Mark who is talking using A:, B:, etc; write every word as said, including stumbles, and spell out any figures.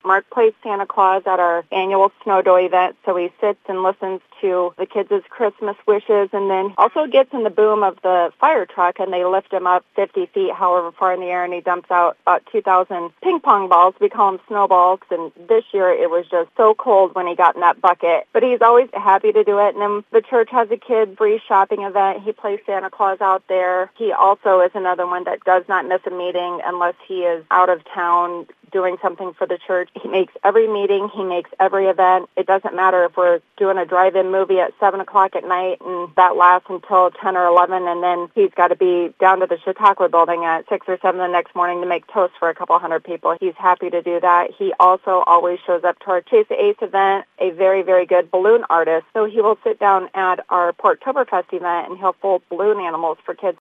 A: Mark plays Santa Claus at our annual Snow Dough event, so he sits and listens to the kids' Christmas wishes, and then also gets in the boom of the fire truck, and they lift him up fifty feet, however far in the air, and he dumps out about two thousand ping pong balls. We call them snowballs, and this year it was just so cold when he got in that bucket. But he's always happy to do it, and then the church has a kid free shopping event. He plays Santa Claus out there. He also is another one that does not miss a meeting unless he is out of town doing something for the church. He makes every meeting. He makes every event. It doesn't matter if we're doing a drive-in movie at seven o'clock at night and that lasts until ten or eleven, and then he's got to be down to the Chautauqua building at six or seven the next morning to make toast for a couple hundred people. He's happy to do that. He also always shows up to our Chase the Ace event, a very, very good balloon artist. So he will sit down at our Porktoberfest event and he'll fold balloon animals for kids